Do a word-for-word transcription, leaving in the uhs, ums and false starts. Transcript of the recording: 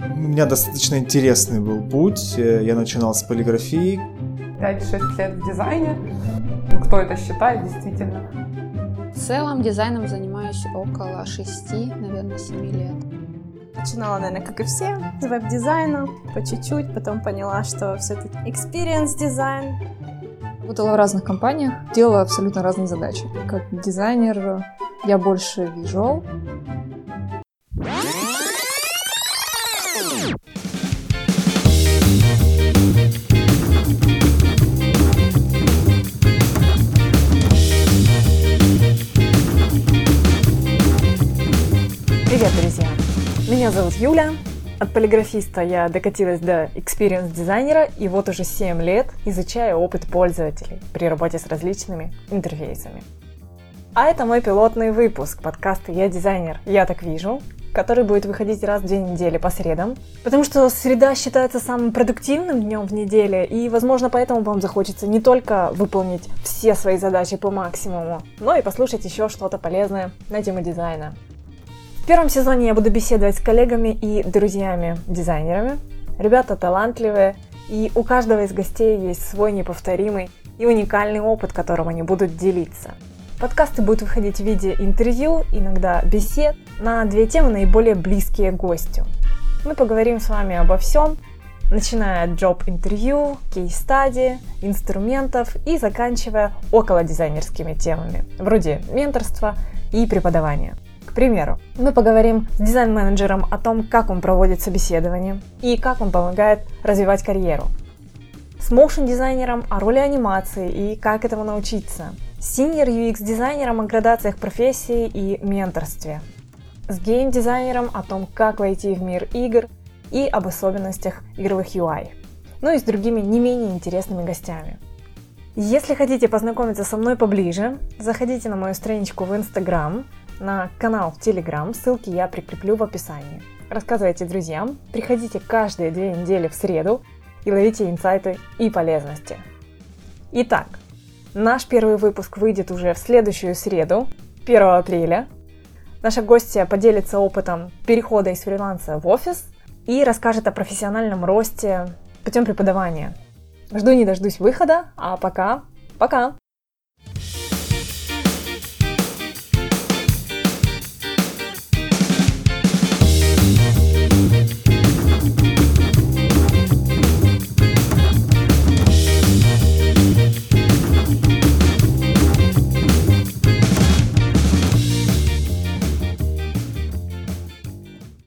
У меня достаточно интересный был путь. Я начинал с полиграфии. пять-шесть лет в дизайне. Ну, кто это считает, действительно. В целом дизайном занимаюсь около шести, наверное, семи лет. Начинала, наверное, как и все, с веб-дизайна, по чуть-чуть, потом поняла, что все-таки experience дизайн. Работала в разных компаниях, делала абсолютно разные задачи. Как дизайнер я больше visual. Привет, друзья! Меня зовут Юля. От полиграфиста я докатилась до экспириенс-дизайнера и вот уже семь лет изучаю опыт пользователей при работе с различными интерфейсами. А это мой пилотный выпуск подкаста «Я дизайнер, я так вижу», который будет выходить раз в две недели по средам, потому что среда считается самым продуктивным днем в неделе, и, возможно, поэтому вам захочется не только выполнить все свои задачи по максимуму, но и послушать еще что-то полезное на тему дизайна. В первом сезоне я буду беседовать с коллегами и друзьями-дизайнерами. Ребята талантливые, и у каждого из гостей есть свой неповторимый и уникальный опыт, которым они будут делиться. Подкасты будут выходить в виде интервью, иногда бесед, на две темы наиболее близкие гостю. Мы поговорим с вами обо всем, начиная от джоб-интервью, кейс-стади, инструментов и заканчивая околодизайнерскими темами, вроде менторства и преподавания. К примеру, мы поговорим с дизайн-менеджером о том, как он проводит собеседование и как он помогает развивать карьеру. С моушн-дизайнером о роли анимации и как этому научиться. С синьор ю экс-дизайнером о градациях профессии и менторстве. С гейм-дизайнером о том, как войти в мир игр и об особенностях игровых ю ай. Ну и с другими не менее интересными гостями. Если хотите познакомиться со мной поближе, заходите на мою страничку в Instagram, на канал в Telegram, ссылки я прикреплю в описании. Рассказывайте друзьям, приходите каждые две недели в среду и ловите инсайты и полезности. Итак, наш первый выпуск выйдет уже в следующую среду, первого апреля. Наша гостья поделится опытом перехода из фриланса в офис и расскажет о профессиональном росте путем преподавания. Жду не дождусь выхода, а пока, пока!